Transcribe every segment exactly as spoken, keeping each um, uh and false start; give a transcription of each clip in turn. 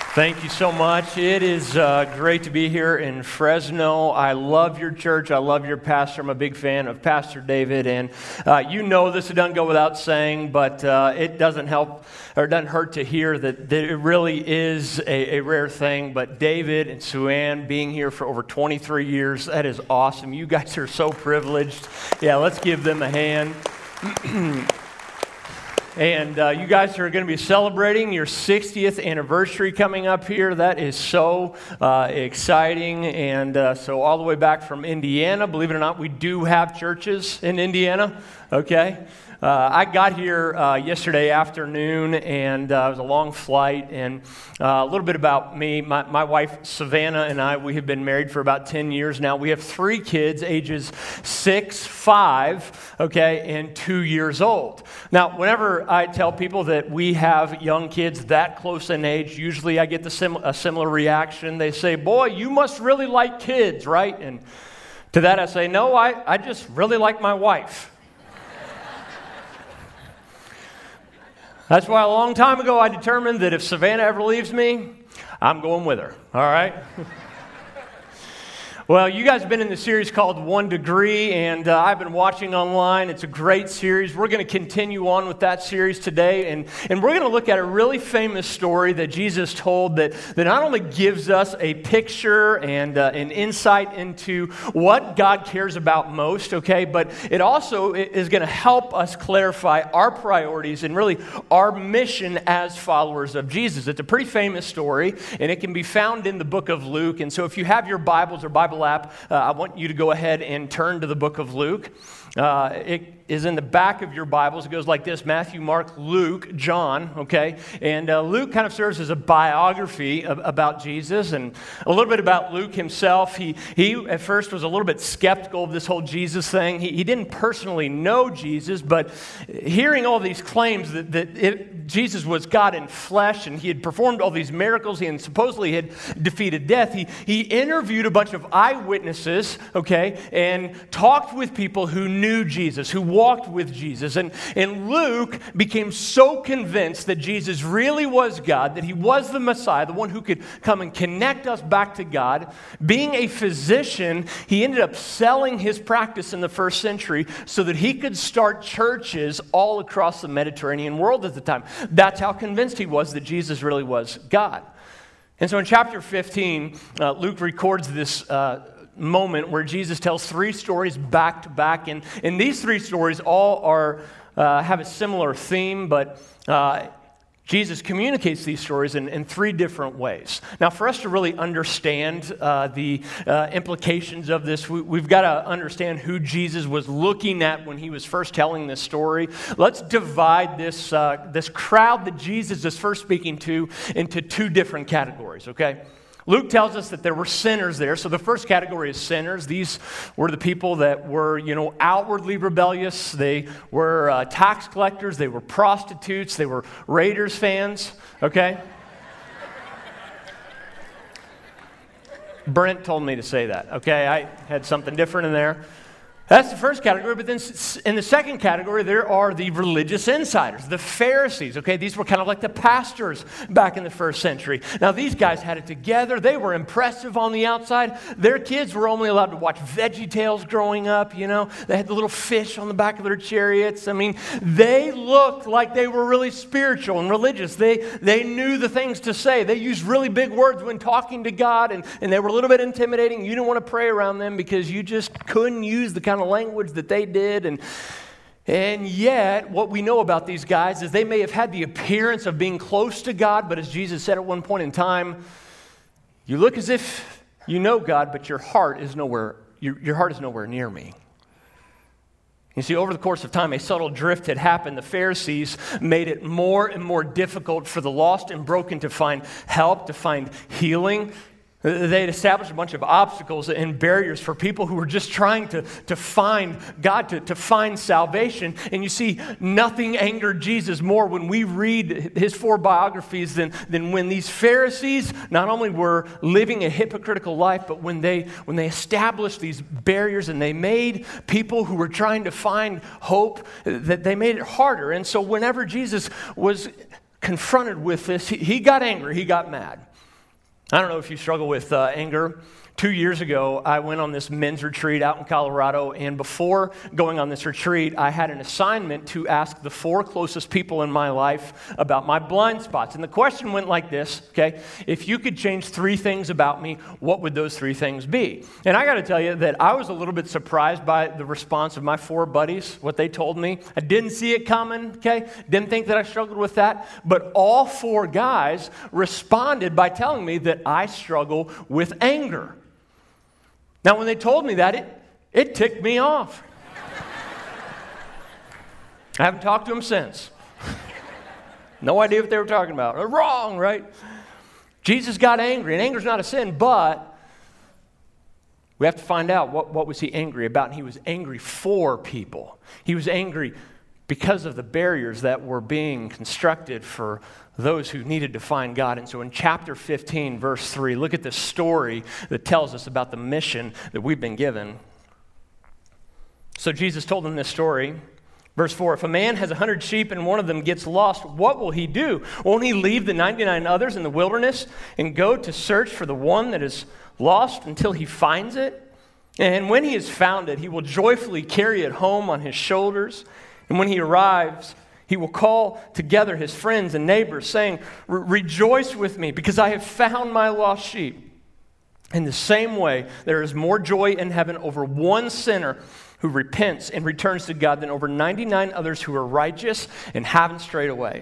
Thank you so much. It is uh, great to be here in Fresno. I love your church. I love your pastor. I'm a big fan of Pastor David. And uh, you know this, it doesn't go without saying, but uh, it doesn't help or it doesn't hurt to hear that, that it really is a, a rare thing. But David and Sue Ann being here for over twenty-three years, that is awesome. You guys are so privileged. Yeah, let's give them a hand. And uh, you guys are going to be celebrating your sixtieth anniversary coming up here. That is so uh, exciting. And uh, so all the way back from Indiana, believe it or not, we do have churches in Indiana, okay? Uh, I got here uh, yesterday afternoon, and uh, it was a long flight, and uh, a little bit about me. My, my wife, Savannah, and I, we have been married for about ten years now. We have three kids, ages six, five, okay, and two years old. Now, whenever I tell people that we have young kids that close in age, usually I get the sim- a similar reaction. They say, boy, you must really like kids, right? And to that I say, no, I, I just really like my wife. That's why a long time ago I determined that if Savannah ever leaves me, I'm going with her, all right? Well, you guys have been in the series called One Degree, and uh, I've been watching online. It's a great series. We're going to continue on with that series today, and, and we're going to look at a really famous story that Jesus told that, that not only gives us a picture and uh, an insight into what God cares about most, okay, but it also is going to help us clarify our priorities and really our mission as followers of Jesus. It's a pretty famous story, and it can be found in the book of Luke, and so if you have your Bibles or Bible app, uh, I want you to go ahead and turn to the book of Luke. Uh, it is in the back of your Bibles. It goes like this: Matthew, Mark, Luke, John, okay? And uh, Luke kind of serves as a biography of, about Jesus, and a little bit about Luke himself. He, he at first was a little bit skeptical of this whole Jesus thing. He, he didn't personally know Jesus, but hearing all these claims that, that it, Jesus was God in flesh, and he had performed all these miracles, and supposedly had defeated death, he, he interviewed a bunch of eyewitnesses, okay, and talked with people who knew Jesus, who walked with Jesus. And, and Luke became so convinced that Jesus really was God, that he was the Messiah, the one who could come and connect us back to God. Being a physician, he ended up selling his practice in the first century so that he could start churches all across the Mediterranean world at the time. That's how convinced he was that Jesus really was God. And so in chapter fifteen, uh, Luke records this uh, moment where Jesus tells three stories back to back, and, and these three stories all are uh, have a similar theme, but uh, Jesus communicates these stories in, in three different ways. Now, for us to really understand uh, the uh, implications of this, we, we've got to understand who Jesus was looking at when he was first telling this story. Let's divide this, uh, this crowd that Jesus is first speaking to into two different categories, okay? Luke tells us that there were sinners there. So the first category is sinners. These were the people that were, you know, outwardly rebellious. They were uh, tax collectors. They were prostitutes. They were Raiders fans, okay? Brent told me to say that, okay? I had something different in there. That's the first category, but then in the second category, there are the religious insiders, the Pharisees, okay? These were kind of like the pastors back in the first century. Now, these guys had it together. They were impressive on the outside. Their kids were only allowed to watch VeggieTales growing up, you know? They had the little fish on the back of their chariots. I mean, they looked like they were really spiritual and religious. They, they knew the things to say. They used really big words when talking to God, and, and they were a little bit intimidating. You didn't want to pray around them because you just couldn't use the kind of language that they did. And and yet what we know about these guys is they may have had the appearance of being close to God, but as Jesus said at one point in time, you look as if you know God, but your heart is nowhere your, your heart is nowhere near me. You see, over the course of time, a subtle drift had happened. The Pharisees made it more and more difficult for the lost and broken to find help, to find healing. They had established a bunch of obstacles and barriers for people who were just trying to, to find God, to, to find salvation. And you see, nothing angered Jesus more when we read his four biographies than, than when these Pharisees not only were living a hypocritical life, but when they, when they established these barriers and they made people who were trying to find hope, that they made it harder. And so whenever Jesus was confronted with this, he, he got angry, he got mad. I don't know if you struggle with uh, anger. Two years ago, I went on this men's retreat out in Colorado, and before going on this retreat, I had an assignment to ask the four closest people in my life about my blind spots. And the question went like this, okay? If you could change three things about me, what would those three things be? And I got to tell you that I was a little bit surprised by the response of my four buddies, what they told me. I didn't see it coming, okay? Didn't think that I struggled with that. But all four guys responded by telling me that I struggle with anger. Now, when they told me that, it, it ticked me off. I haven't talked to them since. No idea what they were talking about. They're wrong, right? Jesus got angry, and anger's not a sin, but we have to find out what, what was he angry about, and he was angry for people. He was angry because of the barriers that were being constructed for those who needed to find God. And so in chapter fifteen, verse three, look at the story that tells us about the mission that we've been given. So Jesus told them this story. Verse four, if a man has a hundred sheep and one of them gets lost, what will he do? Won't he leave the ninety-nine others in the wilderness and go to search for the one that is lost until he finds it? And when he has found it, he will joyfully carry it home on his shoulders. And when he arrives, he will call together his friends and neighbors, saying, rejoice with me, because I have found my lost sheep. In the same way, there is more joy in heaven over one sinner who repents and returns to God than over ninety-nine others who are righteous and haven't strayed away.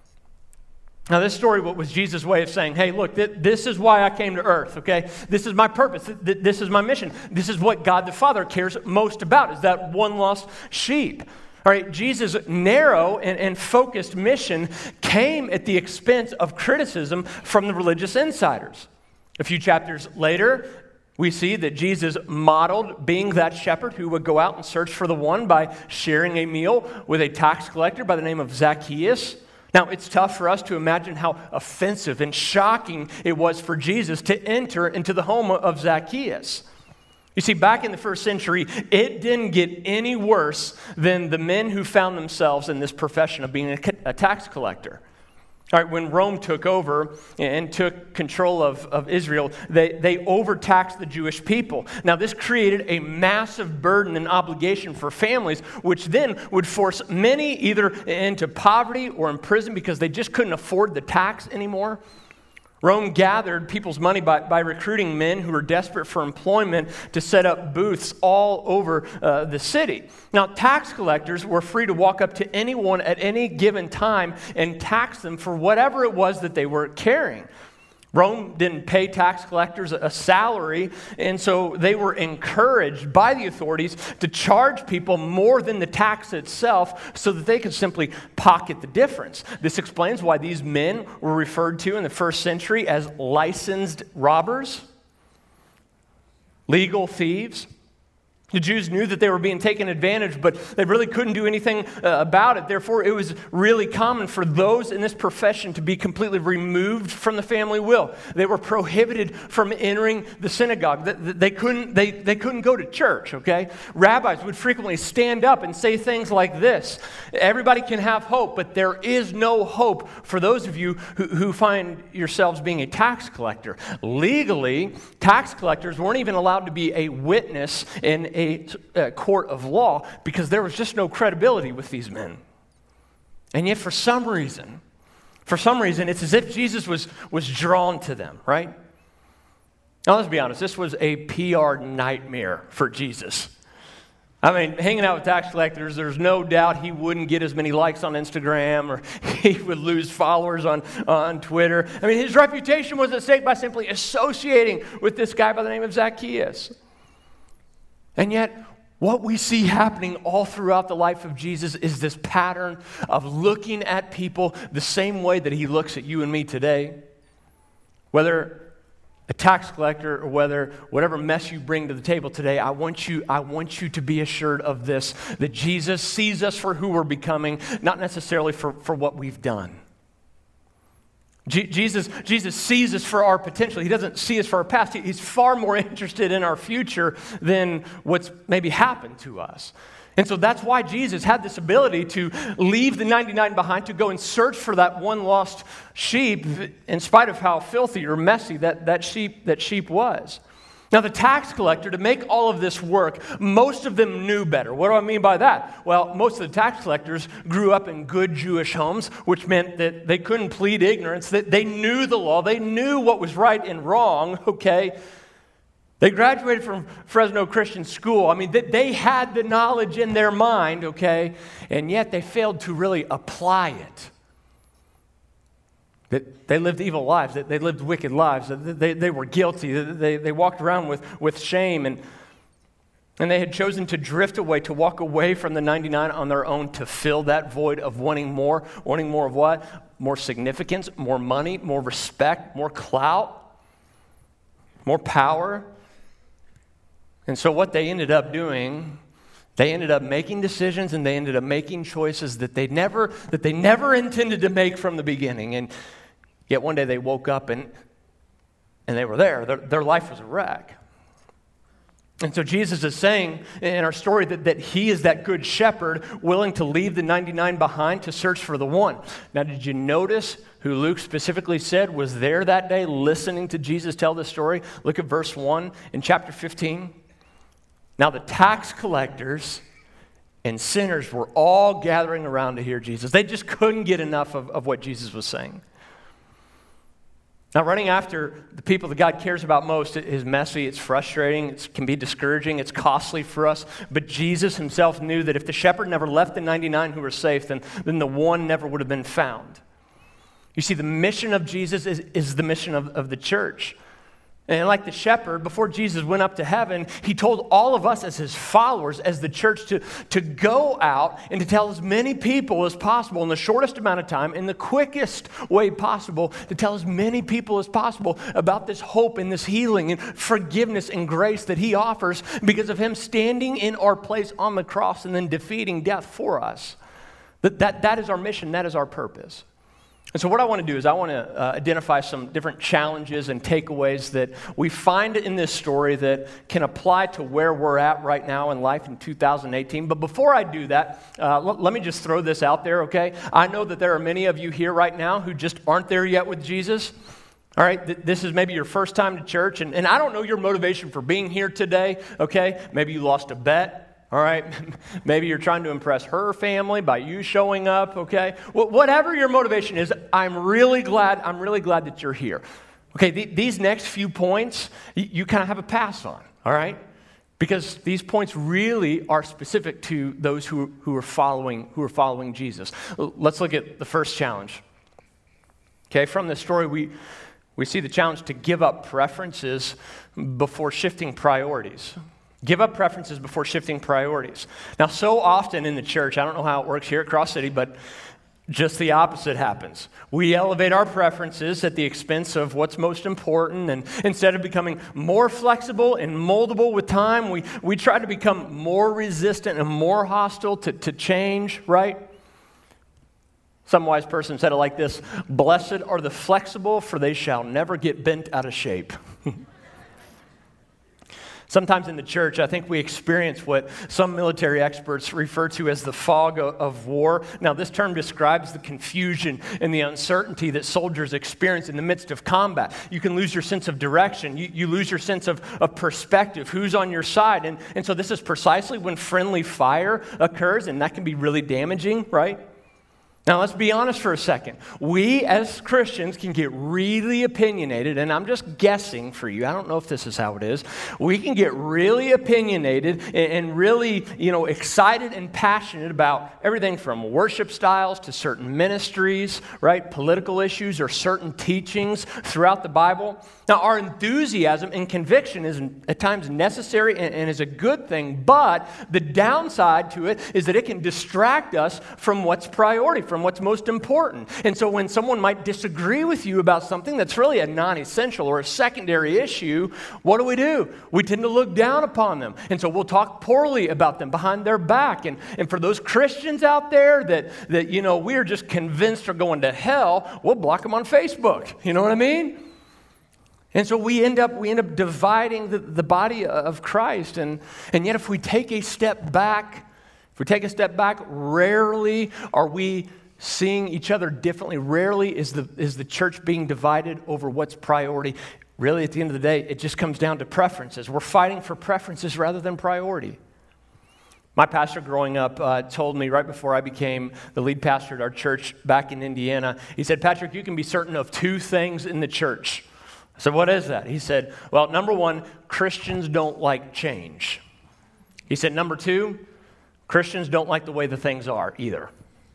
Now, this story was Jesus' way of saying, hey, look, th- this is why I came to earth, okay? This is my purpose. Th- this is my mission. This is what God the Father cares most about, is that one lost sheep. All right, Jesus' narrow and, and focused mission came at the expense of criticism from the religious insiders. A few chapters later, we see that Jesus modeled being that shepherd who would go out and search for the one by sharing a meal with a tax collector by the name of Zacchaeus. Now, it's tough for us to imagine how offensive and shocking it was for Jesus to enter into the home of Zacchaeus. You see, back in the first century, it didn't get any worse than the men who found themselves in this profession of being a tax collector. All right, when Rome took over and took control of, of Israel, they, they overtaxed the Jewish people. Now, this created a massive burden and obligation for families, which then would force many either into poverty or in prison because they just couldn't afford the tax anymore. Rome gathered people's money by, by recruiting men who were desperate for employment to set up booths all over uh, the city. Now, tax collectors were free to walk up to anyone at any given time and tax them for whatever it was that they were carrying. Rome didn't pay tax collectors a salary, and so they were encouraged by the authorities to charge people more than the tax itself so that they could simply pocket the difference. This explains why these men were referred to in the first century as licensed robbers, legal thieves. The Jews knew that they were being taken advantage, but they really couldn't do anything uh, about it. Therefore, it was really common for those in this profession to be completely removed from the family will. They were prohibited from entering the synagogue. They, they, couldn't, they, they couldn't go to church, okay? Rabbis would frequently stand up and say things like this: everybody can have hope, but there is no hope for those of you who, who find yourselves being a tax collector. Legally, tax collectors weren't even allowed to be a witness in a A court of law because there was just no credibility with these men. And yet for some reason, for some reason, it's as if Jesus was, was drawn to them, right? Now let's be honest, this was a P R nightmare for Jesus. I mean, hanging out with tax collectors, there's no doubt he wouldn't get as many likes on Instagram, or he would lose followers on, on Twitter. I mean, his reputation was at stake by simply associating with this guy by the name of Zacchaeus. And yet, what we see happening all throughout the life of Jesus is this pattern of looking at people the same way that he looks at you and me today. Whether a tax collector or whether whatever mess you bring to the table today, I want you, I want you to be assured of this, that Jesus sees us for who we're becoming, not necessarily for, for what we've done. Je- Jesus, Jesus sees us for our potential. He doesn't see us for our past. He, he's far more interested in our future than what's maybe happened to us. And so that's why Jesus had this ability to leave the ninety-nine behind, to go and search for that one lost sheep, in spite of how filthy or messy that, that sheep that sheep was. Now, the tax collector, to make all of this work, most of them knew better. What do I mean by that? Well, most of the tax collectors grew up in good Jewish homes, which meant that they couldn't plead ignorance, that they knew the law, they knew what was right and wrong, okay? They graduated from Fresno Christian School. I mean, they, they had the knowledge in their mind, okay? And yet they failed to really apply it. They, they lived evil lives. They, they lived wicked lives. They, they were guilty. They, they walked around with, with shame. And, and they had chosen to drift away, to walk away from the ninety-nine on their own, to fill that void of wanting more. Wanting more of what? More significance, more money, more respect, more clout, more power. And so what they ended up doing, they ended up making decisions, and they ended up making choices that they never that they never intended to make from the beginning. And yet one day they woke up and and they were there. Their, their life was a wreck. And so Jesus is saying in our story that, that he is that good shepherd willing to leave the ninety-nine behind to search for the one. Now, did you notice who Luke specifically said was there that day listening to Jesus tell this story? Look at verse one in chapter fifteen. Now the tax collectors and sinners were all gathering around to hear Jesus. They just couldn't get enough of, of what Jesus was saying. Now, running after the people that God cares about most is messy, it's frustrating, it can be discouraging, it's costly for us. But Jesus himself knew that if the shepherd never left the ninety-nine who were safe, then, then the one never would have been found. You see, the mission of Jesus is, is the mission of, of the church. And like the shepherd, before Jesus went up to heaven, he told all of us as his followers, as the church, to, to go out and to tell as many people as possible in the shortest amount of time, in the quickest way possible, to tell as many people as possible about this hope and this healing and forgiveness and grace that he offers because of him standing in our place on the cross and then defeating death for us. That, that, that is our mission. That is our purpose. And so what I want to do is I want to uh, identify some different challenges and takeaways that we find in this story that can apply to where we're at right now in life in two thousand eighteen. But before I do that, uh, l- let me just throw this out there, okay? I know that there are many of you here right now who just aren't there yet with Jesus. All right, th- this is maybe your first time to church, and, and I don't know your motivation for being here today, okay? Maybe you lost a bet. All right, maybe you're trying to impress her family by you showing up, okay? Well, whatever your motivation is, I'm really glad, I'm really glad that you're here. Okay, th- these next few points, y- you kind of have a pass on, all right? Because these points really are specific to those who, who are following, who are following Jesus. Let's look at the first challenge. Okay, from this story, we, we see the challenge to give up preferences before shifting priorities. Give up preferences before shifting priorities. Now, so often in the church, I don't know how it works here at Cross City, but just the opposite happens. We elevate our preferences at the expense of what's most important, and instead of becoming more flexible and moldable with time, we, we try to become more resistant and more hostile to, to change, right? Some wise person said it like this: "Blessed are the flexible, for they shall never get bent out of shape." Sometimes in the church, I think we experience what some military experts refer to as the fog of war. Now, this term describes the confusion and the uncertainty that soldiers experience in the midst of combat. You can lose your sense of direction. You, you lose your sense of, of perspective, who's on your side. And, and so this is precisely when friendly fire occurs, and that can be really damaging, right? Now, let's be honest for a second. We as Christians can get really opinionated, and I'm just guessing for you. I don't know if this is how it is. We can get really opinionated and really, you know, excited and passionate about everything from worship styles to certain ministries, right? Political issues or certain teachings throughout the Bible. Now, our enthusiasm and conviction is at times necessary and, and is a good thing, but the downside to it is that it can distract us from what's priority, from what's most important. And so when someone might disagree with you about something that's really a non-essential or a secondary issue, what do we do? We tend to look down upon them. And so we'll talk poorly about them behind their back. And, and for those Christians out there that, that, you know, we're just convinced are going to hell, we'll block them on Facebook. You know what I mean? And so we end up we end up dividing the, the body of Christ. And, and yet if we take a step back If we take a step back, rarely are we seeing each other differently. Rarely is the, is the church being divided over what's priority. Really, at the end of the day, it just comes down to preferences. We're fighting for preferences rather than priority. My pastor growing up uh, told me right before I became the lead pastor at our church back in Indiana, he said, Patrick, you can be certain of two things in the church. I said, what is that? He said, well, number one, Christians don't like change. He said, number two, Christians don't like the way the things are either.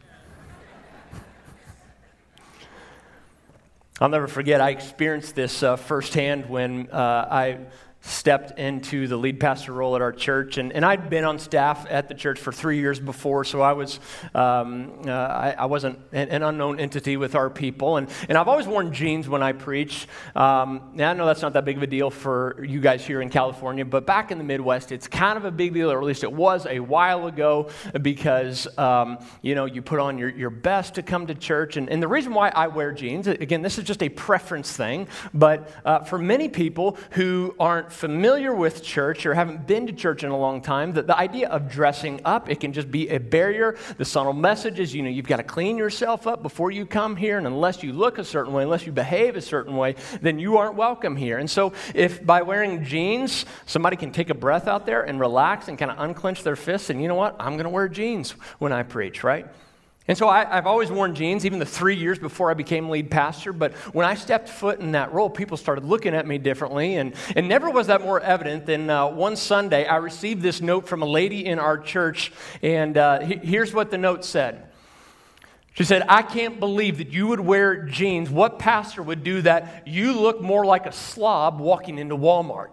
I'll never forget, I experienced this uh, firsthand when uh, I stepped into the lead pastor role at our church, and, and I'd been on staff at the church for three years before, so I was um, uh, I, I wasn't an, an unknown entity with our people, and, and I've always worn jeans when I preach. Um, now I know that's not that big of a deal for you guys here in California, but back in the Midwest, it's kind of a big deal, or at least it was a while ago, because um, you know you put on your, your best to come to church, and, and the reason why I wear jeans, again, this is just a preference thing, but uh, for many people who aren't familiar with church or haven't been to church in a long time, that the idea of dressing up, it can just be a barrier. The subtle message is, you know, you've got to clean yourself up before you come here, and unless you look a certain way, unless you behave a certain way, then you aren't welcome here. And so if by wearing jeans, somebody can take a breath out there and relax and kind of unclench their fists, and you know what, I'm going to wear jeans when I preach, right? And so I, I've always worn jeans, even the three years before I became lead pastor. But when I stepped foot in that role, people started looking at me differently. And, and never was that more evident than uh, one Sunday, I received this note from a lady in our church. And uh, he, here's what the note said. She said, I can't believe that you would wear jeans. What pastor would do that? You look more like a slob walking into Walmart.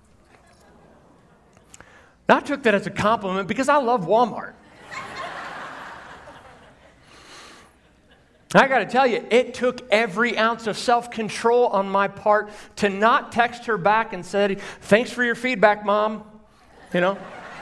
Now, I took that as a compliment because I love Walmart. I got to tell you, it took every ounce of self-control on my part to not text her back and say, thanks for your feedback, Mom. You know?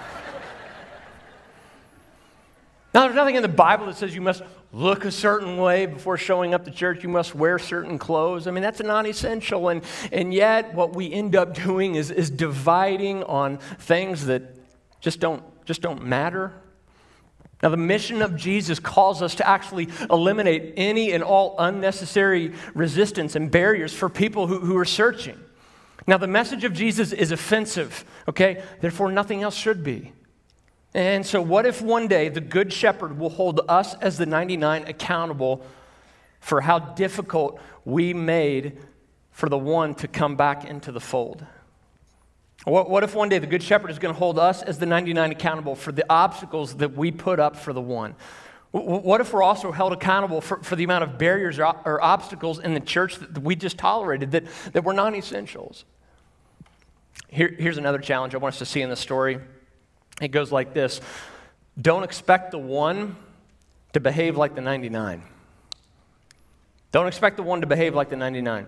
Now, there's nothing in the Bible that says you must look a certain way before showing up to church. You must wear certain clothes. I mean, that's a non-essential. And, and yet, what we end up doing is, is dividing on things that just don't, just don't matter. Now, the mission of Jesus calls us to actually eliminate any and all unnecessary resistance and barriers for people who, who are searching. Now, the message of Jesus is offensive, okay? Therefore, nothing else should be. And so what if one day the Good Shepherd will hold us as the ninety-nine accountable for how difficult we made for the one to come back into the fold? What, what if one day the Good Shepherd is going to hold us as the ninety-nine accountable for the obstacles that we put up for the one? What if we're also held accountable for, for the amount of barriers or, or obstacles in the church that we just tolerated, that, that were non-essentials? Here, here's another challenge I want us to see in the story. It goes like this. Don't expect the one to behave like the ninety-nine. Don't expect the one to behave like the ninety-nine.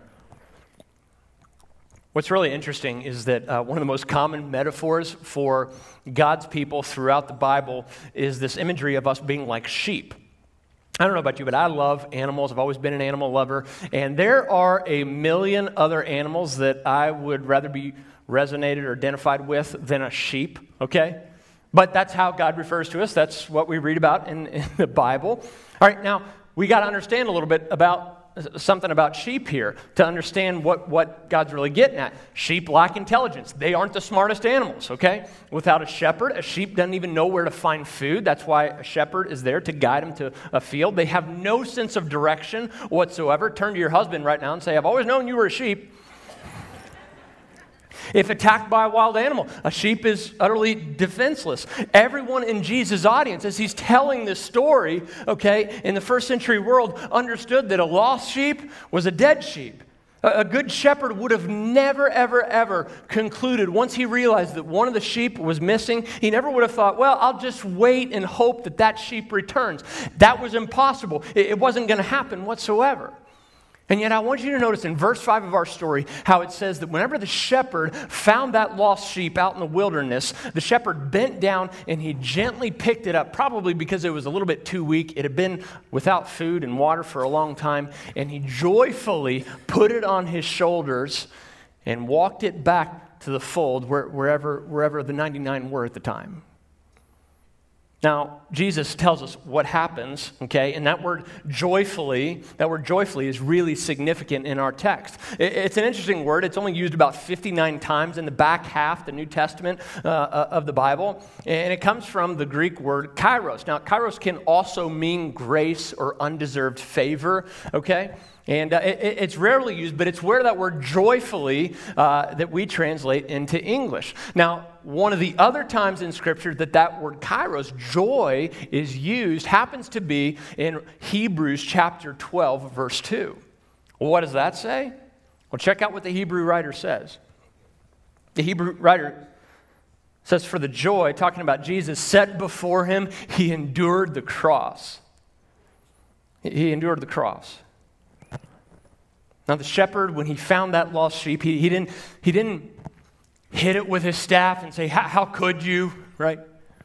What's really interesting is that uh, one of the most common metaphors for God's people throughout the Bible is this imagery of us being like sheep. I don't know about you, but I love animals. I've always been an animal lover. And there are a million other animals that I would rather be resonated or identified with than a sheep, okay? But that's how God refers to us. That's what we read about in, in the Bible. All right, now, we got to understand a little bit about something about sheep here to understand what, what God's really getting at. Sheep lack intelligence. They aren't the smartest animals, okay? Without a shepherd, a sheep doesn't even know where to find food. That's why a shepherd is there to guide them to a field. They have no sense of direction whatsoever. Turn to your husband right now and say, I've always known you were a sheep. If attacked by a wild animal, a sheep is utterly defenseless. Everyone in Jesus' audience, as he's telling this story, okay, in the first century world, understood that a lost sheep was a dead sheep. A, a good shepherd would have never, ever, ever concluded, once he realized that one of the sheep was missing, he never would have thought, well, I'll just wait and hope that that sheep returns. That was impossible. It, it wasn't going to happen whatsoever. And yet I want you to notice in verse five of our story how it says that whenever the shepherd found that lost sheep out in the wilderness, the shepherd bent down and he gently picked it up, probably because it was a little bit too weak. It had been without food and water for a long time, and he joyfully put it on his shoulders and walked it back to the fold where, wherever, wherever the ninety-nine were at the time. Now, Jesus tells us what happens, okay? And that word joyfully, that word joyfully is really significant in our text. It's an interesting word. It's only used about fifty-nine times in the back half, the New Testament uh, of the Bible. And it comes from the Greek word kairos. Now, kairos can also mean grace or undeserved favor, okay? And uh, it, it's rarely used, but it's where that word joyfully uh, that we translate into English. Now, one of the other times in Scripture that that word kairos, joy, is used happens to be in Hebrews chapter twelve, verse two. Well, what does that say? Well, check out what the Hebrew writer says. The Hebrew writer says, for the joy, talking about Jesus, set before him, he endured the cross. He endured the cross. Now, the shepherd, when he found that lost sheep, he, he, didn't, he didn't hit it with his staff and say, how could you, right?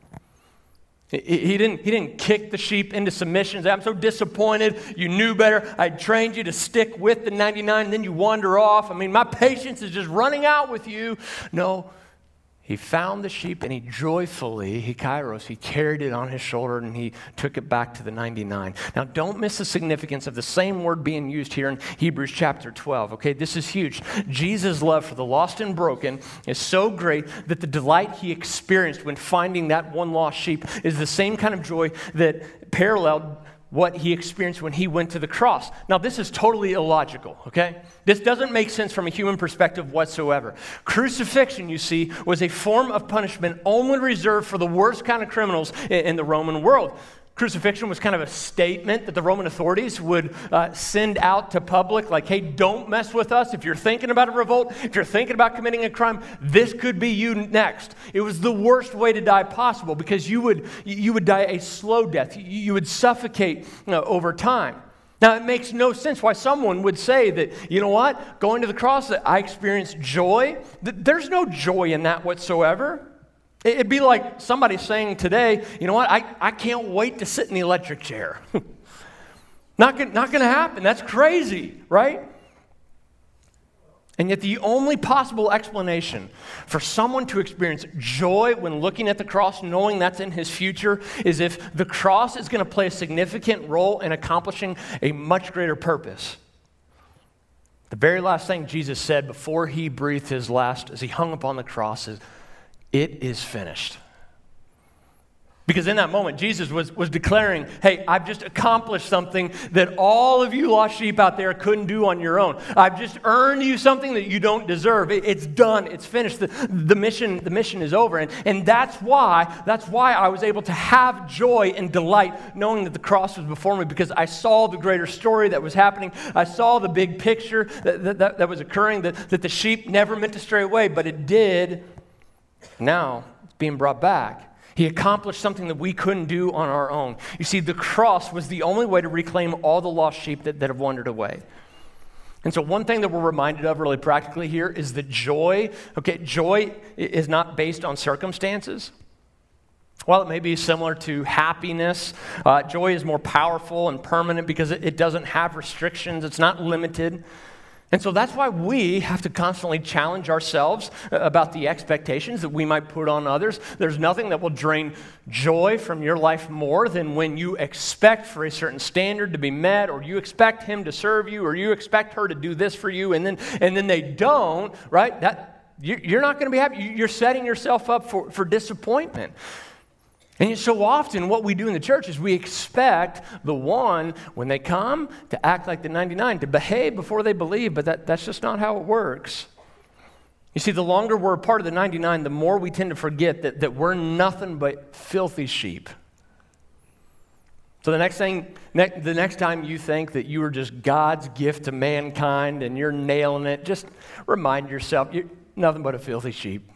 He, he, didn't, he didn't kick the sheep into submission and say, I'm so disappointed, you knew better, I trained you to stick with the ninety-nine, and then you wander off. I mean, my patience is just running out with you. No. He found the sheep and he joyfully, he kairos, he carried it on his shoulder and he took it back to the ninety-nine. Now, don't miss the significance of the same word being used here in Hebrews chapter twelve, okay? This is huge. Jesus' love for the lost and broken is so great that the delight he experienced when finding that one lost sheep is the same kind of joy that paralleled what he experienced when he went to the cross. Now, this is totally illogical, okay? This doesn't make sense from a human perspective whatsoever. Crucifixion, you see, was a form of punishment only reserved for the worst kind of criminals in the Roman world. Crucifixion was kind of a statement that the Roman authorities would uh, send out to public, like, hey, don't mess with us. If you're thinking about a revolt, if you're thinking about committing a crime, this could be you next. It was the worst way to die possible because you would, you would die a slow death. You would suffocate you know, over time. Now, it makes no sense why someone would say that, you know what, going to the cross, that I experienced joy. There's no joy in that whatsoever. It'd be like somebody saying today, you know what, I, I can't wait to sit in the electric chair. not gonna, not going to happen. That's crazy, right? And yet the only possible explanation for someone to experience joy when looking at the cross, knowing that's in his future, is if the cross is going to play a significant role in accomplishing a much greater purpose. The very last thing Jesus said before he breathed his last as he hung upon the cross is, it is finished. Because in that moment, Jesus was, was declaring, hey, I've just accomplished something that all of you lost sheep out there couldn't do on your own. I've just earned you something that you don't deserve. It, it's done. It's finished. The, the, mission, the mission is over. And, and that's why, that's why I was able to have joy and delight knowing that the cross was before me, because I saw the greater story that was happening. I saw the big picture that, that, that was occurring, that, that the sheep never meant to stray away, but it did. Now, it's being brought back. He accomplished something that we couldn't do on our own. You see, the cross was the only way to reclaim all the lost sheep that, that have wandered away. And so one thing that we're reminded of really practically here is that joy, okay, joy is not based on circumstances. While it may be similar to happiness, uh, joy is more powerful and permanent because it, it doesn't have restrictions. It's not limited. And so that's why we have to constantly challenge ourselves about the expectations that we might put on others. There's nothing that will drain joy from your life more than when you expect for a certain standard to be met, or you expect him to serve you, or you expect her to do this for you, and then and then they don't, right? That you're not going to be happy. You're setting yourself up for, for disappointment. And so often what we do in the church is we expect the one, when they come, to act like the ninety-nine, to behave before they believe, but that, that's just not how it works. You see, the longer we're a part of the ninety-nine, the more we tend to forget that, that we're nothing but filthy sheep. So the next thing, ne- the next time you think that you are just God's gift to mankind and you're nailing it, just remind yourself, you're nothing but a filthy sheep.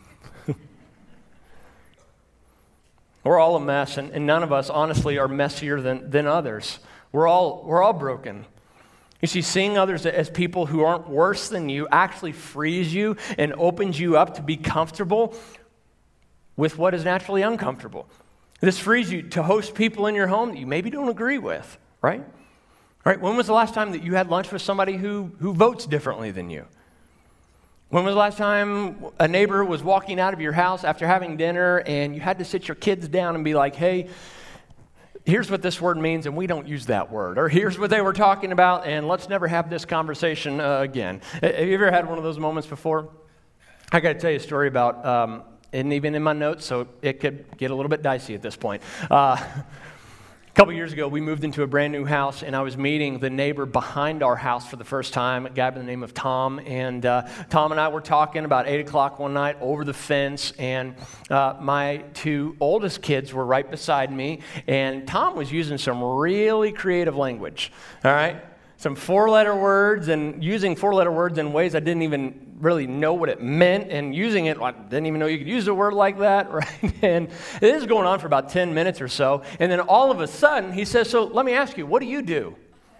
We're all a mess, and, and none of us, honestly, are messier than, than others. We're all, we're all broken. You see, seeing others as people who aren't worse than you actually frees you and opens you up to be comfortable with what is naturally uncomfortable. This frees you to host people in your home that you maybe don't agree with, right? Right? When was the last time that you had lunch with somebody who, who votes differently than you? When was the last time a neighbor was walking out of your house after having dinner and you had to sit your kids down and be like, hey, here's what this word means, and we don't use that word. Or here's what they were talking about, and let's never have this conversation uh, again. Have you ever had one of those moments before? I got to tell you a story about, um, isn't even in my notes, so it could get a little bit dicey at this point. Uh, A couple years ago, we moved into a brand new house, and I was meeting the neighbor behind our house for the first time, a guy by the name of Tom. And uh, Tom and I were talking about eight o'clock one night over the fence, and uh, my two oldest kids were right beside me, and Tom was using some really creative language, all right? Some four-letter words, and using four-letter words in ways I didn't even really know what it meant, and using it, I didn't even know you could use a word like that, right? And this is going on for about ten minutes or so, and then all of a sudden, he says, so let me ask you, what do you do?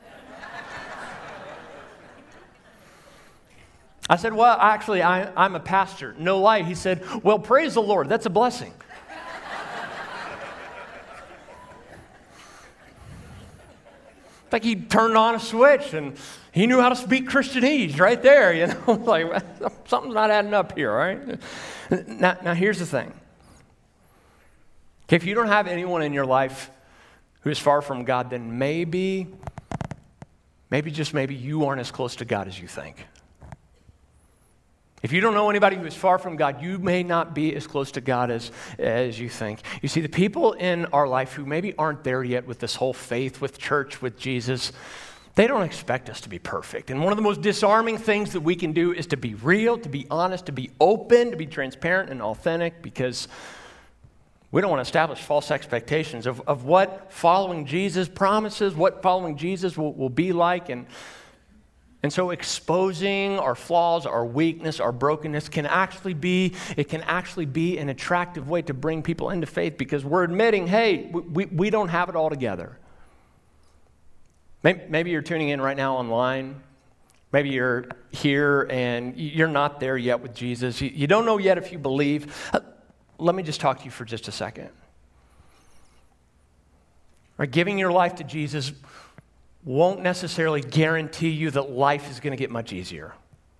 I said, well, actually, I, I'm a pastor. No lie. He said, well, praise the Lord. That's a blessing. Like he turned on a switch and he knew how to speak Christianese right there, you know, like something's not adding up here, right? Now, now here's the thing. Okay, if you don't have anyone in your life who is far from God, then maybe, maybe just maybe you aren't as close to God as you think. If you don't know anybody who is far from God, you may not be as close to God as, as you think. You see, the people in our life who maybe aren't there yet with this whole faith, with church, with Jesus, they don't expect us to be perfect. And one of the most disarming things that we can do is to be real, to be honest, to be open, to be transparent and authentic, because we don't want to establish false expectations of, of what following Jesus promises, what following Jesus will, will be like. And And so exposing our flaws, our weakness, our brokenness can actually be, it can actually be an attractive way to bring people into faith, because we're admitting, hey, we, we don't have it all together. Maybe, maybe you're tuning in right now online. Maybe you're here and you're not there yet with Jesus. You, you don't know yet if you believe. Uh, let me just talk to you for just a second. Right, giving your life to Jesus won't necessarily guarantee you that life is going to get much easier.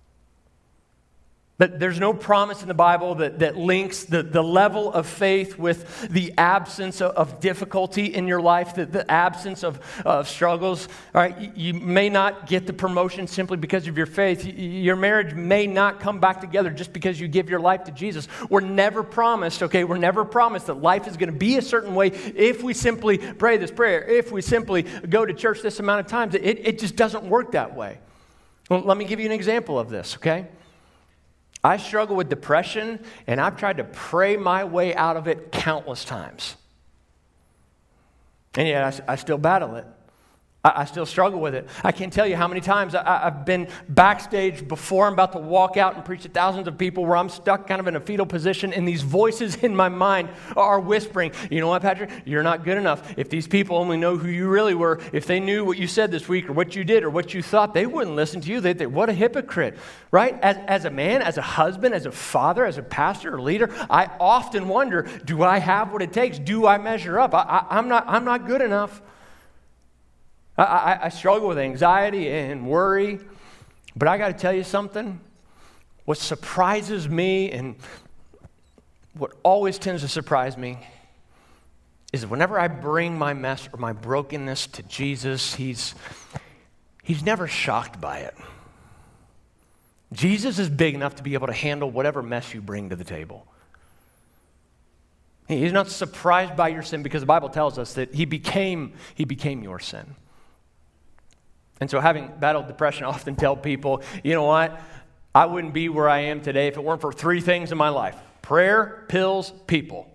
But there's no promise in the Bible that, that links the, the level of faith with the absence of, of difficulty in your life, the, the absence of, of struggles. All right, you, you may not get the promotion simply because of your faith. Your marriage may not come back together just because you give your life to Jesus. We're never promised, okay, we're never promised that life is going to be a certain way if we simply pray this prayer, if we simply go to church this amount of times. It, it just doesn't work that way. Well, let me give you an example of this, okay? I struggle with depression, and I've tried to pray my way out of it countless times. And yet I, I still battle it. I, I still struggle with it. I can't tell you how many times I, I've been backstage before I'm about to walk out and preach to thousands of people where I'm stuck kind of in a fetal position, and these voices in my mind are whispering, you know what, Patrick, you're not good enough. If these people only know who you really were, if they knew what you said this week or what you did or what you thought, they wouldn't listen to you. They'd think, what a hypocrite, right? As, as a man, as a husband, as a father, as a pastor or leader, I often wonder, do I have what it takes? Do I measure up? I, I, I'm not, I'm not good enough. I, I, I struggle with anxiety and worry, but I got to tell you something. What surprises me, and what always tends to surprise me, is whenever I bring my mess or my brokenness to Jesus, he's, he's never shocked by it. Jesus is big enough to be able to handle whatever mess you bring to the table. He's not surprised by your sin, because the Bible tells us that he became, he became your sin. And so, having battled depression, I often tell people, you know what? I wouldn't be where I am today if it weren't for three things in my life: prayer, pills, people.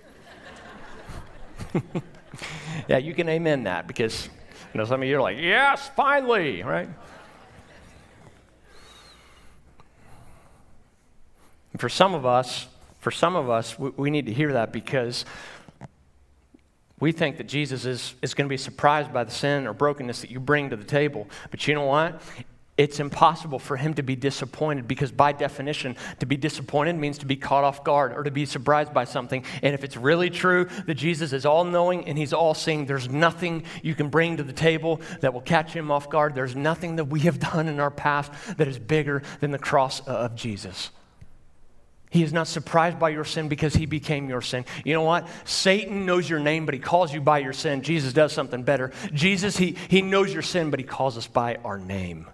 Yeah, you can amen that, because you know some of you are like, yes, finally, right? And for some of us, for some of us, we, we need to hear that, because we think that Jesus is, is going to be surprised by the sin or brokenness that you bring to the table. But you know what? it's impossible for him to be disappointed, because by definition, to be disappointed means to be caught off guard or to be surprised by something. And if it's really true that Jesus is all-knowing and he's all-seeing, there's nothing you can bring to the table that will catch him off guard. There's nothing that we have done in our past that is bigger than the cross of Jesus. He is not surprised by your sin because he became your sin. You know what? Satan knows your name, but he calls you by your sin. Jesus does something better. Jesus, he, he knows your sin, but he calls us by our name.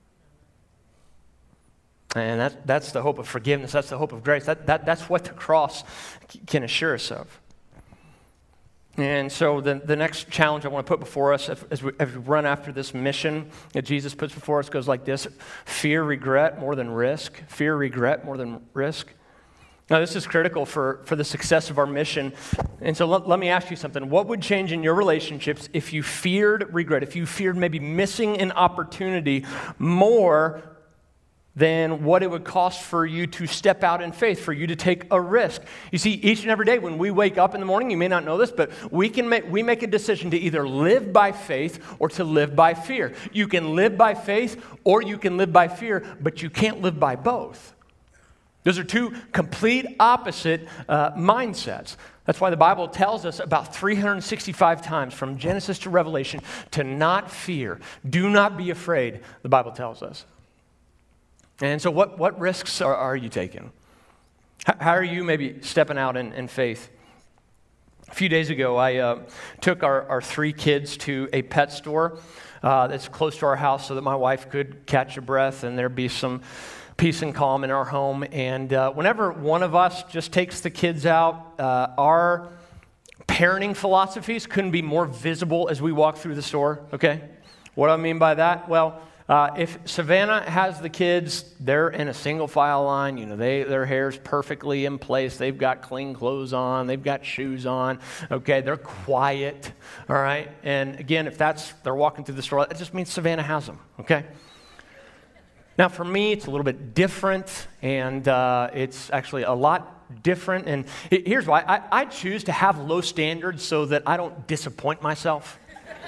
And that, that's the hope of forgiveness. That's the hope of grace. That, that, that's what the cross can assure us of. And so the, the next challenge I want to put before us as we, as we run after this mission that Jesus puts before us goes like this: fear, regret more than risk. Fear, regret more than risk. Now, this is critical for, for the success of our mission. And so let, let me ask you something. What would change in your relationships if you feared regret, if you feared maybe missing an opportunity more than what it would cost for you to step out in faith, for you to take a risk? You see, each and every day when we wake up in the morning, you may not know this, but we can make, we make a decision to either live by faith or to live by fear. You can live by faith or you can live by fear, but you can't live by both. Those are two complete opposite uh, mindsets. That's why the Bible tells us about three hundred sixty-five times from Genesis to Revelation to not fear. Do not be afraid, the Bible tells us. And so what, what risks are, are you taking? How, how are you maybe stepping out in, in faith? A few days ago, I uh, took our, our three kids to a pet store uh, that's close to our house so that my wife could catch a breath and there'd be some peace and calm in our home. And uh, whenever one of us just takes the kids out, uh, our parenting philosophies couldn't be more visible as we walk through the store, okay? What do I mean by that? Well, uh, if Savannah has the kids, they're in a single file line. You know, they their hair's perfectly in place. They've got clean clothes on. They've got shoes on, okay? They're quiet, all right? And again, if that's, they're walking through the store, that just means Savannah has them, okay? Now, for me, it's a little bit different, and uh, it's actually a lot different. And here's why. I, I choose to have low standards so that I don't disappoint myself.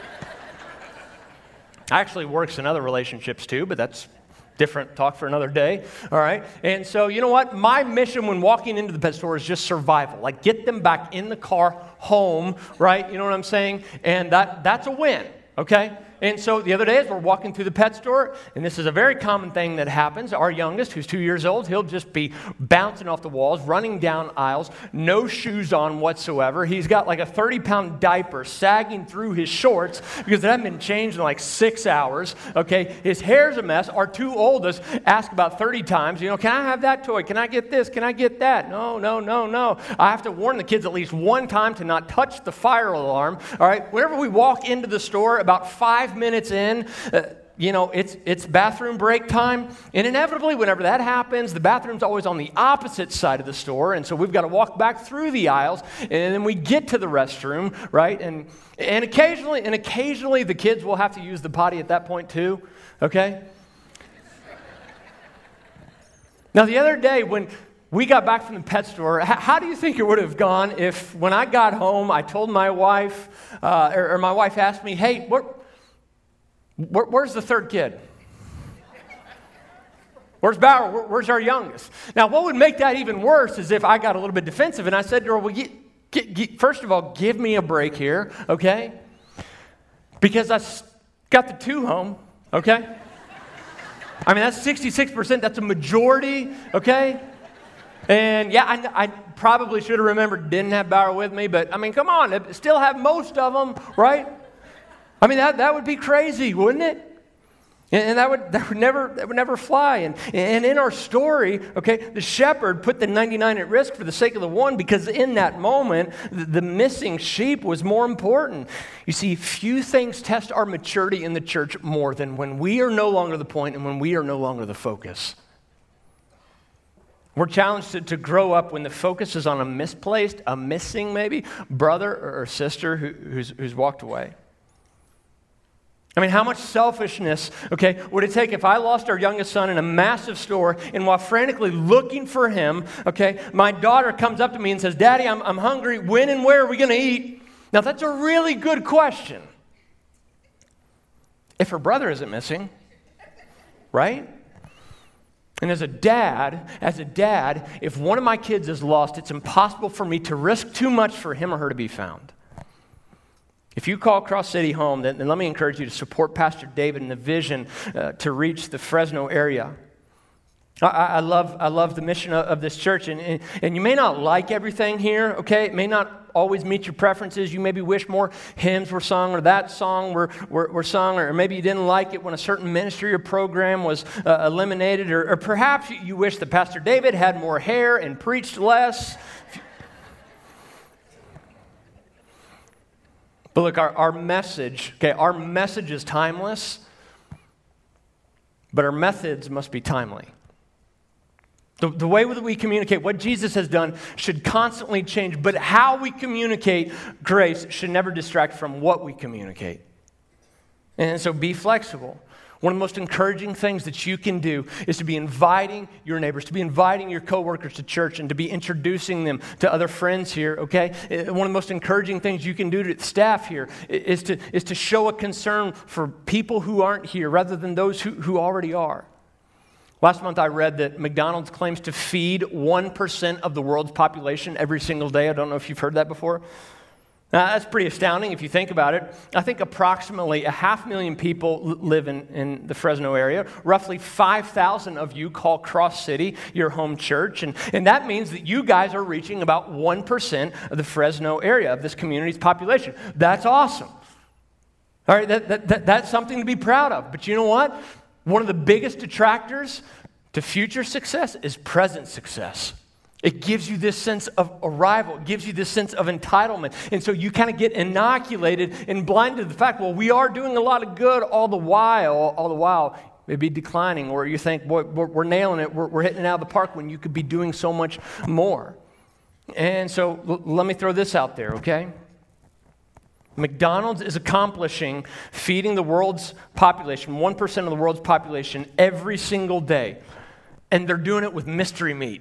Actually works in other relationships too, but that's different talk for another day, all right? And so, you know what? My mission when walking into the pet store is just survival. Like, get them back in the car, home, right? You know what I'm saying? And that that's a win, okay? And so the other day, as we're walking through the pet store, and this is a very common thing that happens, our youngest, who's two years old, he'll just be bouncing off the walls, running down aisles, no shoes on whatsoever. He's got like a thirty-pound diaper sagging through his shorts because it hasn't been changed in like six hours, okay? His hair's a mess. Our two oldest ask about thirty times, you know, can I have that toy? Can I get this? Can I get that? No, no, no, no. I have to warn the kids at least one time to not touch the fire alarm, all right? Whenever we walk into the store, about five minutes in, uh, you know, it's it's bathroom break time, and inevitably, whenever that happens, the bathroom's always on the opposite side of the store, and so we've got to walk back through the aisles, and then we get to the restroom, right? And and occasionally, and occasionally, the kids will have to use the potty at that point too, okay? Now, the other day when we got back from the pet store, how do you think it would have gone if, when I got home, I told my wife, uh, or, or my wife asked me, hey, what? Where, where's the third kid? Where's Bauer? Where, where's our youngest? Now, what would make that even worse is if I got a little bit defensive and I said to her, well, get, get, get, first of all, give me a break here, okay? Because I got the two home, okay? I mean, that's sixty-six percent. That's a majority, okay? And yeah, I, I probably should have remembered, didn't have Bauer with me, but I mean, come on, still have most of them, right? I mean, that, that would be crazy, wouldn't it? And, and that would that would never that would never fly. And, and in our story, okay, the shepherd put the ninety-nine at risk for the sake of the one, because in that moment, the, the missing sheep was more important. You see, few things test our maturity in the church more than when we are no longer the point and when we are no longer the focus. We're challenged to, to grow up when the focus is on a misplaced, a missing maybe, brother or sister who, who's, who's walked away. I mean, how much selfishness, okay, would it take if I lost our youngest son in a massive store, and while frantically looking for him, okay, my daughter comes up to me and says, Daddy, I'm, I'm hungry. When and where are we going to eat? Now, that's a really good question. If her brother isn't missing, right? And as a dad, as a dad, if one of my kids is lost, it's impossible for me to risk too much for him or her to be found. If you call Cross City home, then, then let me encourage you to support Pastor David and the vision uh, to reach the Fresno area. I, I, love, I love the mission of, of this church, and, and, and you may not like everything here, okay? It may not always meet your preferences. You maybe wish more hymns were sung or that song were, were, were sung, or maybe you didn't like it when a certain ministry or program was uh, eliminated, or, or perhaps you, you wish that Pastor David had more hair and preached less. But look, our, our message, okay, our message is timeless, but our methods must be timely. The, the way that we communicate, what Jesus has done, should constantly change, but how we communicate grace should never distract from what we communicate. And so be flexible. One of the most encouraging things that you can do is to be inviting your neighbors, to be inviting your coworkers to church, and to be introducing them to other friends here, okay? One of the most encouraging things you can do to staff here is to, is to show a concern for people who aren't here rather than those who, who already are. Last month I read that McDonald's claims to feed one percent of the world's population every single day. I don't know if you've heard that before. Now, that's pretty astounding if you think about it. I think approximately a half million people live in, in the Fresno area. Roughly five thousand of you call Cross City your home church. And, and that means that you guys are reaching about one percent of the Fresno area, of this community's population. That's awesome. All right, that, that, that, that's something to be proud of. But you know what? One of the biggest detractors to future success is present success. It gives you this sense of arrival. It gives you this sense of entitlement. And so you kind of get inoculated and blinded to the fact, well, we are doing a lot of good all the while, all the while maybe declining, or you think, boy, we're, we're nailing it, we're, we're hitting it out of the park when you could be doing so much more. And so l- let me throw this out there, okay? McDonald's is accomplishing feeding the world's population, one percent of the world's population, every single day. And they're doing it with mystery meat.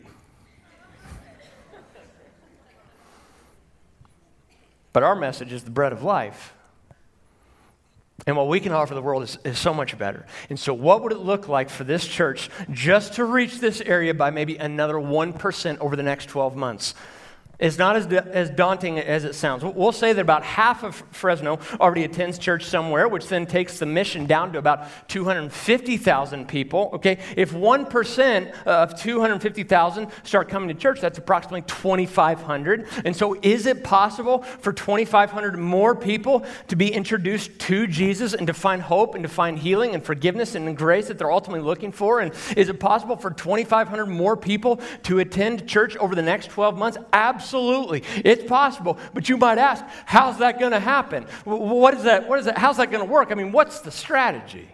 But our message is the bread of life. And what we can offer the world is, is so much better. And so what would it look like for this church just to reach this area by maybe another one percent over the next twelve months? It's not as, as daunting as it sounds. We'll say that about half of Fresno already attends church somewhere, which then takes the mission down to about two hundred fifty thousand people. Okay, if one percent of two hundred fifty thousand start coming to church, that's approximately twenty-five hundred. And so is it possible for twenty-five hundred more people to be introduced to Jesus and to find hope and to find healing and forgiveness and grace that they're ultimately looking for? And is it possible for twenty-five hundred more people to attend church over the next twelve months? Absolutely. Absolutely. It's possible. But you might ask, how's that going to happen? What is that? What is that? How's that going to work? I mean, what's the strategy?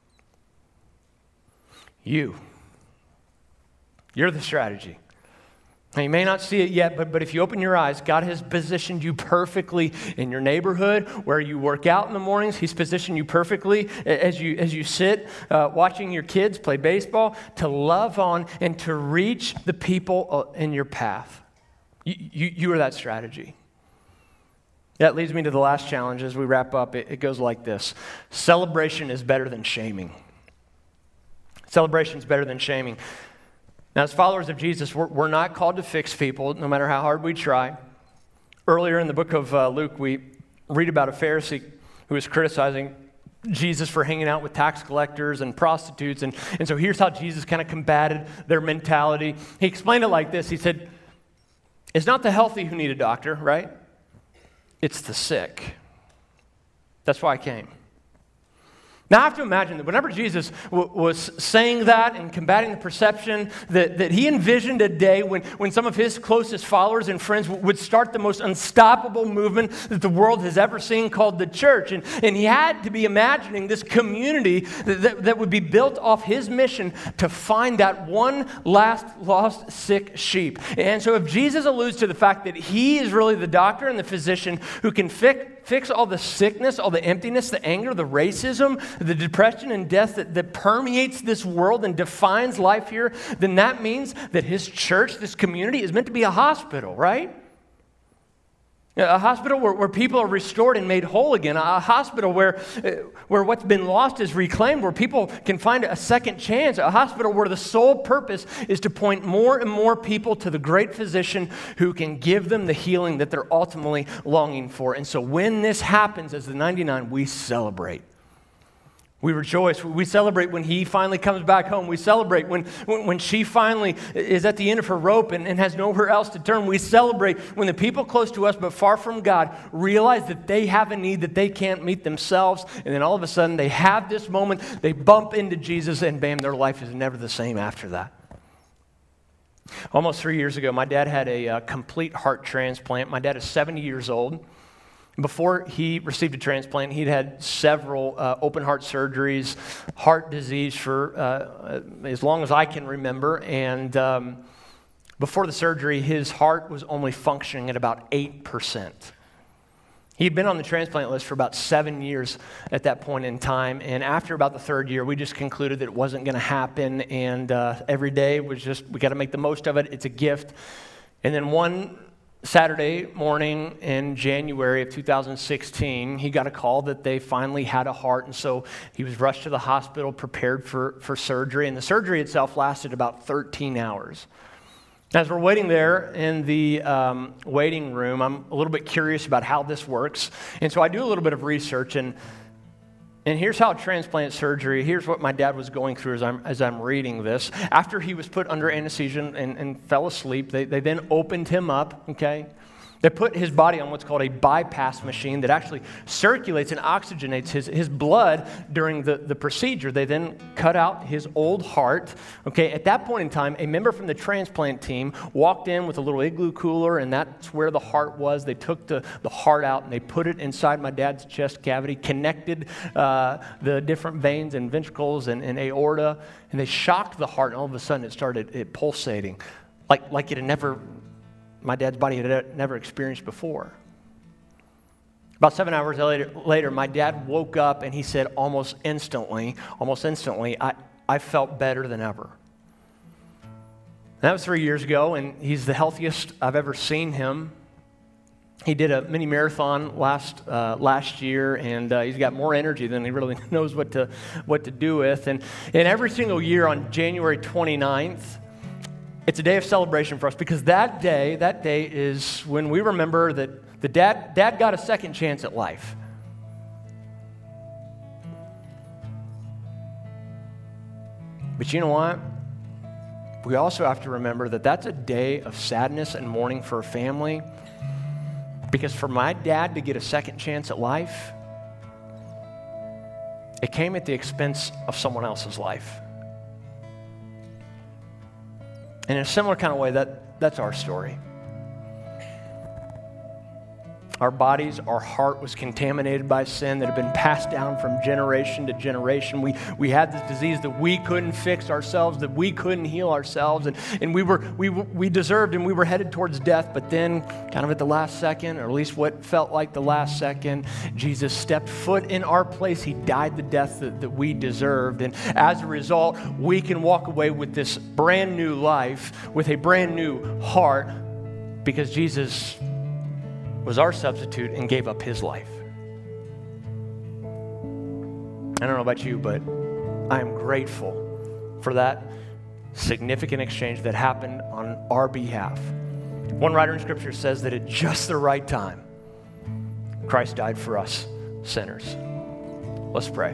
You. You're the strategy. Now, you may not see it yet, but, but if you open your eyes, God has positioned you perfectly in your neighborhood, where you work out in the mornings. He's positioned you perfectly as you, as you sit uh, watching your kids play baseball, to love on and to reach the people in your path. You, you, you are that strategy. That leads me to the last challenge as we wrap up. It, it goes like this. Celebration is better than shaming. Celebration is better than shaming. Now, as followers of Jesus, we're, we're not called to fix people, no matter how hard we try. Earlier in the book of uh, Luke, we read about a Pharisee who was criticizing Jesus for hanging out with tax collectors and prostitutes. And, and so here's how Jesus kind of combated their mentality. He explained it like this. He said, it's not the healthy who need a doctor, right? It's the sick. That's why I came. Now, I have to imagine that whenever Jesus w- was saying that and combating the perception that, that he envisioned a day when, when some of his closest followers and friends w- would start the most unstoppable movement that the world has ever seen, called the church. And, and he had to be imagining this community that, that, that would be built off his mission to find that one last lost sick sheep. And so if Jesus alludes to the fact that he is really the doctor and the physician who can fix Fix all the sickness, all the emptiness, the anger, the racism, the depression and death that, that permeates this world and defines life here, then that means that his church, this community, is meant to be a hospital, right? A hospital where, where people are restored and made whole again. A hospital where, where what's been lost is reclaimed, where people can find a second chance. A hospital where the sole purpose is to point more and more people to the great physician who can give them the healing that they're ultimately longing for. And so when this happens as the ninety-nine, we celebrate. We rejoice. We celebrate when he finally comes back home. We celebrate when, when, when she finally is at the end of her rope and, and has nowhere else to turn. We celebrate when the people close to us but far from God realize that they have a need that they can't meet themselves. And then all of a sudden they have this moment, they bump into Jesus, and bam, their life is never the same after that. Almost three years ago, my dad had a uh, complete heart transplant. My dad is seventy years old. Before he received a transplant, he'd had several uh, open heart surgeries, heart disease for uh, as long as I can remember. And um, before the surgery, his heart was only functioning at about eight percent. He'd been on the transplant list for about seven years at that point in time. And after about the third year, we just concluded that it wasn't going to happen. And uh, every day was just, we got to make the most of it. It's a gift. And then one Saturday morning in January of two thousand sixteen, he got a call that they finally had a heart, and so he was rushed to the hospital, prepared for, for surgery, and the surgery itself lasted about thirteen hours. As we're waiting there in the um, waiting room, I'm a little bit curious about how this works, and so I do a little bit of research, and And here's how transplant surgery, here's what my dad was going through as I'm, as I'm reading this. After he was put under anesthesia and, and fell asleep, they, they then opened him up, okay? They put his body on what's called a bypass machine that actually circulates and oxygenates his, his blood during the, the procedure. They then cut out his old heart. Okay, at that point in time, a member from the transplant team walked in with a little igloo cooler, and that's where the heart was. They took the, the heart out, and they put it inside my dad's chest cavity, connected uh, the different veins and ventricles and, and aorta, and they shocked the heart, and all of a sudden it started it pulsating like, like it had never... my dad's body had never experienced before. About seven hours later, later, my dad woke up and he said almost instantly, almost instantly, I, I felt better than ever. And that was three years ago, and he's the healthiest I've ever seen him. He did a mini marathon last uh, last year, and uh, he's got more energy than he really knows what to what to do with. And, and every single year on January twenty-ninth, it's a day of celebration for us, because that day, that day is when we remember that the dad, dad got a second chance at life. But you know what? We also have to remember that that's a day of sadness and mourning for a family, because for my dad to get a second chance at life, it came at the expense of someone else's life. And in a similar kind of way, that, that's our story. Our bodies, our heart was contaminated by sin that had been passed down from generation to generation. We, we had this disease that we couldn't fix ourselves, that we couldn't heal ourselves, and, and we, were, we, we deserved and we were headed towards death. But then, kind of at the last second, or at least what felt like the last second, Jesus stepped foot in our place. He died the death that, that we deserved. And as a result, we can walk away with this brand new life, with a brand new heart, because Jesus was our substitute and gave up his life. I don't know about you, but I am grateful for that significant exchange that happened on our behalf. One writer in Scripture says that at just the right time, Christ died for us sinners. Let's pray.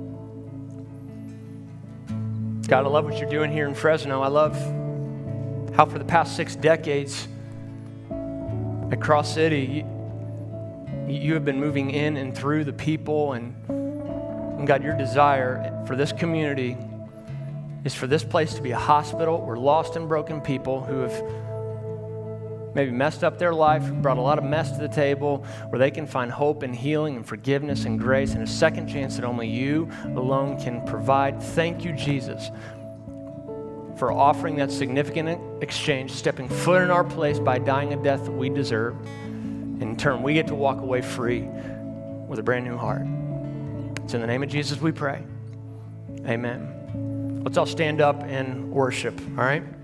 God, I love what you're doing here in Fresno. I love how for the past six decades at Cross City, you, you have been moving in and through the people, and, and God, your desire for this community is for this place to be a hospital where lost and broken people who have maybe messed up their life, brought a lot of mess to the table, where they can find hope and healing and forgiveness and grace and a second chance that only you alone can provide. Thank you, Jesus, for offering that significant exchange, stepping foot in our place by dying a death that we deserve. In turn, we get to walk away free with a brand new heart. It's in the name of Jesus we pray. Amen. Let's all stand up and worship, all right?